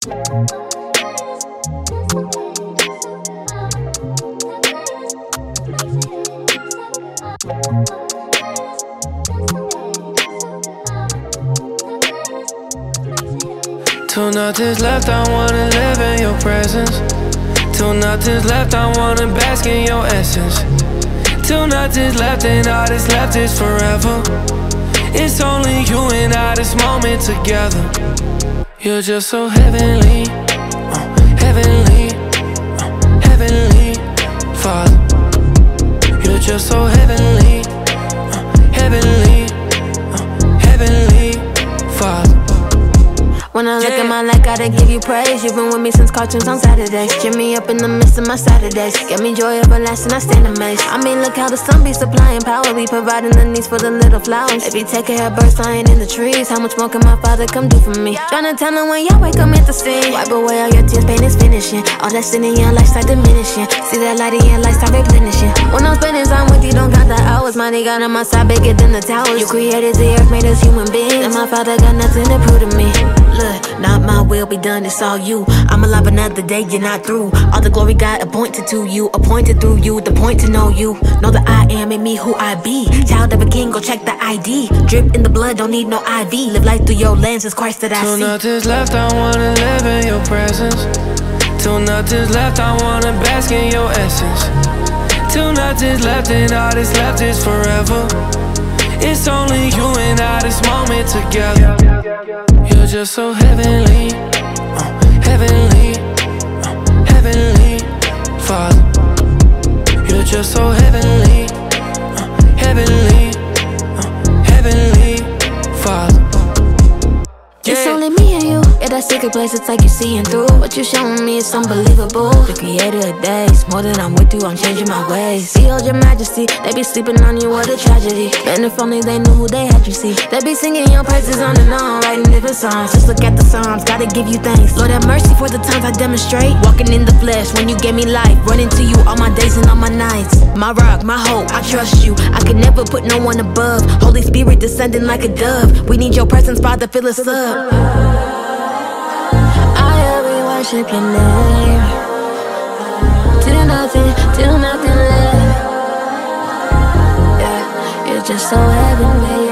Till nothing's left, I wanna live in your presence. Till nothing's left, I wanna bask in your essence. Till nothing's left and all that's left is forever. It's only you and I, this moment together. You're just so heavenly, heavenly, heavenly, Father. You're just so heavenly, heavenly, heavenly, Father. When I look at my life, gotta give you praise. You've been with me since cartoons on Saturdays. Cheer me up in the midst of my Saturdays. Get me joy everlasting, I stand amazed. I mean, look how the sun be supplying power, be providing the needs for the little flowers. They be taking care of birds flying in the trees. How much more can my Father come do for me? Tryna tell him when Yahweh come at the scene. Wipe away all your tears, pain is finishing. All that sin in your life start diminishing. See that light in your life start replenishing. When I'm spending time with you, don't count the hours. Mighty God on my side, bigger than the towers. You created the earth, made us human beings, and my Father got nothing to prove to me. Look, not my will be done, it's all you. I'm alive another day, you're not through. All the glory God appointed to you, appointed through you. The point to know you, know that I am in me who I be. Child of a king, go check the ID. Drip in the blood, don't need no IV. Live life through your lens, it's Christ that I see. Till nothing's left, I wanna live in your presence. Till nothing's left, I wanna bask in your essence. Till nothing's left and all that's left is forever. It's only you and I, this moment together. You're just so heavenly, heavenly, heavenly, Father. You're just so heavenly, heavenly, heavenly, Father. It's only me and you. Yeah, that secret place, it's like you're seeing through. What you're showing me is unbelievable. The creator of days, more than I'm with you, I'm changing my ways. Behold your majesty, they be sleeping on you, what a tragedy. Man, if only they knew who they had, you see. They be singing your praises on and on, writing different songs. Just look at the Psalms, gotta give you thanks. Lord have mercy for the times I demonstrate. Walking in the flesh when you gave me life. Running to you all my days and all my nights. My rock, my hope, I trust you. I could never put no one above. Holy Spirit descending like a dove. We need your presence, Father, fill us up. I worship your name. Till nothing left. Yeah, you're just so heavenly.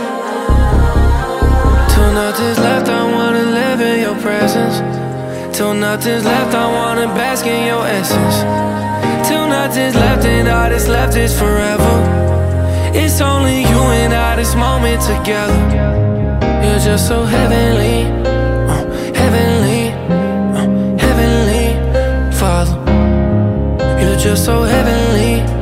Till nothing's left, I wanna live in your presence. Till nothing's left, I wanna bask in your essence. Till nothing's left and all that's left is forever. It's only you and I, this moment together. You're just so heavenly, heavenly, heavenly, Father. You're just so heavenly.